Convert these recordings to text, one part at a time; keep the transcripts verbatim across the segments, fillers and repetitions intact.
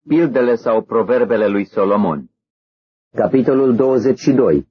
Pildele sau proverbele lui Solomon. Capitolul douăzeci și doi.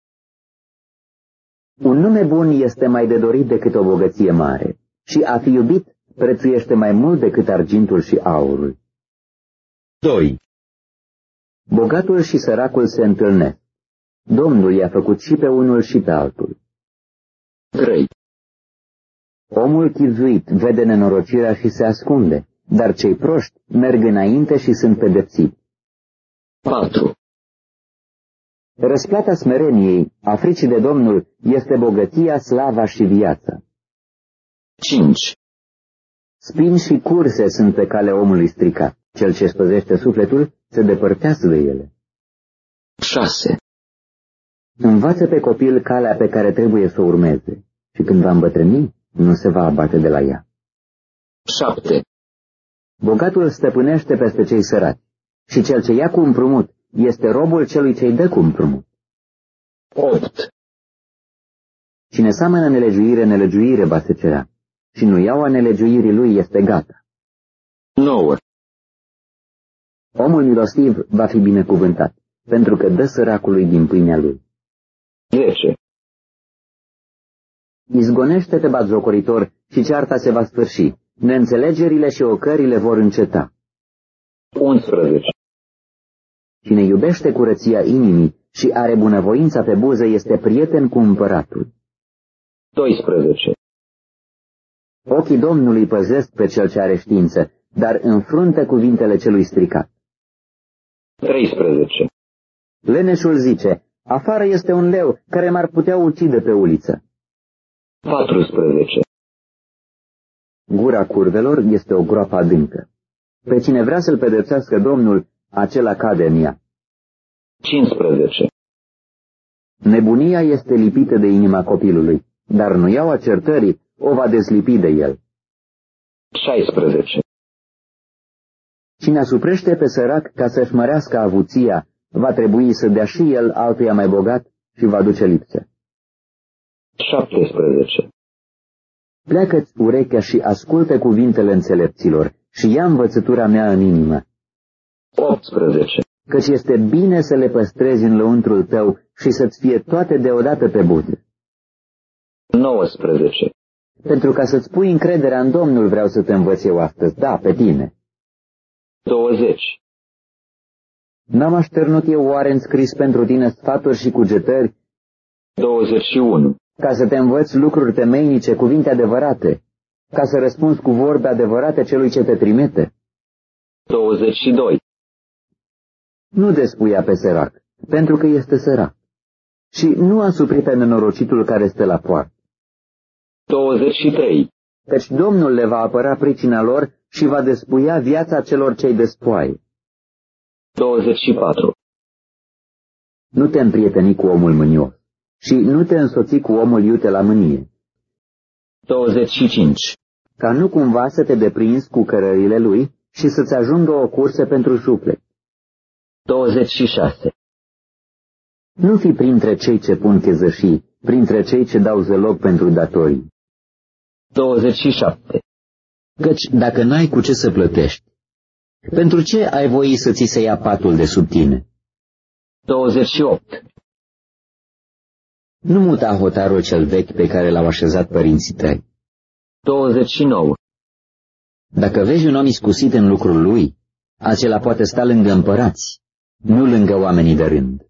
Un nume bun este mai de dorit decât o bogăție mare, și a fi iubit prețuiește mai mult decât argintul și aurul. doi. Bogatul și săracul se întâlnesc. Domnul i-a făcut și pe unul și pe altul. trei. Omul chibzuit vede nenorocirea și se ascunde, dar cei proști merg înainte și sunt pedepsiți. patru. Răsplata smereniei, a fricii de Domnul, este bogăția, slava și viața. cinci. Spini și curse sunt pe calea omului stricat. Cel ce spăzește sufletul se depărtează de ele. șase. Învață pe copil calea pe care trebuie să o urmeze și când va îmbătrâni, nu se va abate de la ea. șapte. Bogatul stăpânește peste cei săraci și cel ce ia cu împrumut este robul celui ce-i dă cu împrumut. opt. Cine seamănă nelegiuire, nelegiuire va secera și nu iau a nelegiuirii lui este gata. nouă. Omul milostiv va fi binecuvântat, pentru că dă săracului din pâinea lui. zece. Izgonește-te, batjocoritor, și cearta se va sfârși. Neînțelegerile și ocările vor înceta. unsprezece. Cine iubește curăția inimii și are bunăvoința pe buză este prieten cu împăratul. doisprezece. Ochii Domnului păzesc pe cel ce are știință, dar înfruntă cuvintele celui stricat. treisprezece. Leneșul zice, afară este un leu care m-ar putea ucide pe uliță. patrusprezece. Gura curvelor este o groapă adâncă. Pe cine vrea să-l pedepsească Domnul, acela cade în ea. cincisprezece. Nebunia este lipită de inima copilului, dar nuiaua certării o va dezlipi de el. șaisprezece. Cine asuprește pe sărac ca să-și mărească avuția, va trebui să dea și el altuia mai bogat și va duce lipsă. șaptesprezece. Pleacă-ți urechea și ascultă cuvintele înțelepților și ia învățătura mea în inimă. optsprezece. Căci este bine să le păstrezi în lăuntrul tău și să-ți fie toate deodată pe buze. nouăsprezece. Pentru ca să-ți pui încrederea în Domnul vreau să te învăț eu astăzi, da, pe tine. douăzeci. N-am așternut eu oare înscris pentru tine sfaturi și cugetări, douăzeci și unu. ca să te învăț lucruri temeinice, cuvinte adevărate, ca să răspunzi cu vorbe adevărate celui ce te trimite? douăzeci și doi. Nu despuia pe sărac, pentru că este sărac, și nu asupri pe nenorocitul care este la poartă. douăzeci și trei. Căci Domnul le va apăra pricina lor și va despuia viața celor ce-i despoaie. douăzeci și patru. Nu te împrieteni cu omul mânios și nu te însoți cu omul iute la mânie, douăzeci și cinci. ca nu cumva să te deprinzi cu cărările lui și să-ți ajungă o cursă pentru suflet. douăzeci și șase. Nu fi printre cei ce pun chezășii, printre cei ce dau zăloc pentru datorii. douăzeci și șapte. Căci dacă n-ai cu ce să plătești, pentru ce ai voie să ți se ia patul de sub tine? douăzeci și opt. Nu muta hotarul cel vechi pe care l-au așezat părinții tăi. douăzeci și nouă. Dacă vezi un om iscusit în lucrul lui, acela poate sta lângă împărați, nu lângă oamenii de rând.